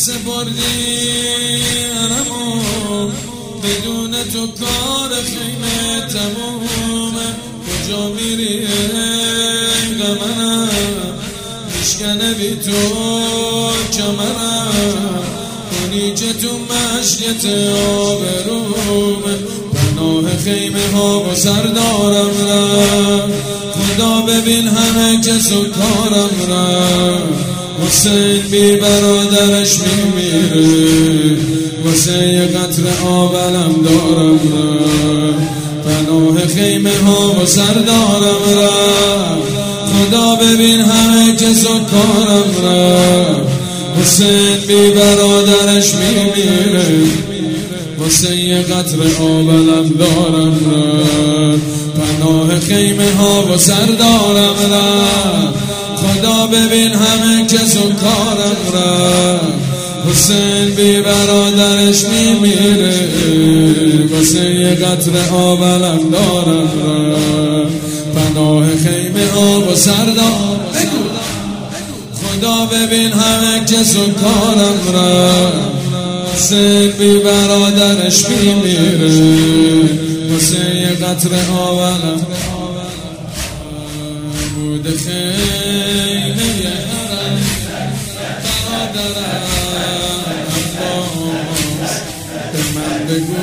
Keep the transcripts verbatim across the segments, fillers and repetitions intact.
سپردی علمو، بدون تو کار خیمه تمومه. کجا میری ای غمنم، میشکنه بی تو کمرم. کنی که تو مشیت آبرومه، پناه خیمه ها و سردارم رم. خدا ببین همه کس و کارم رم. حسین بی برادرش میمیره، واسه یه قطره آب علم دارم رم. پناه خیمه ها و سردارم رم. خدا ببین همه کس و کارم رم. حسین بی برادرش میمیره، واسه یه قطره آب علم دارم رم. پناه خیمه ها و سردارم رم. خدا ببین همه کس و کارم رم. حسین بی برادرش میمیره، واسه یه قطره آب علم دارم رم. پناه خیمه ها و سردارم. خدا ببین همه کس و کارم رم. حسین بی برادرش میمیره، واسه یه قطره آب علم بود. خیمه حرم برادرم عباس، به من بگو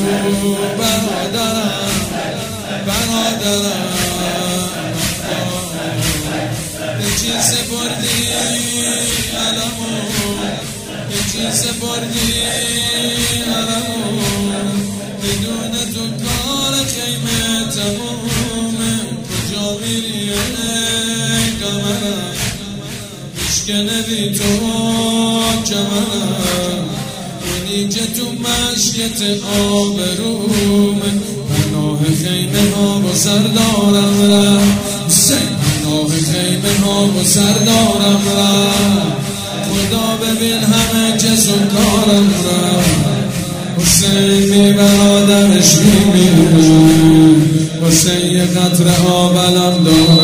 برادرم برادرم به چی سپردی علمو، به چی سپردی علمو. بدون تو کار خیمه تمومه. کجا میری ای غمنم، میشکنه بی تو کمرم. کنی که تو مشیت آبرومه، پناه خیمه ها و سردارم رم. پناه خیمه ها و سردارم رم. خدا ببین همه کس و کارم رم. حسین بی برادرش میمیره، واسه یه قطره آب علم دارم.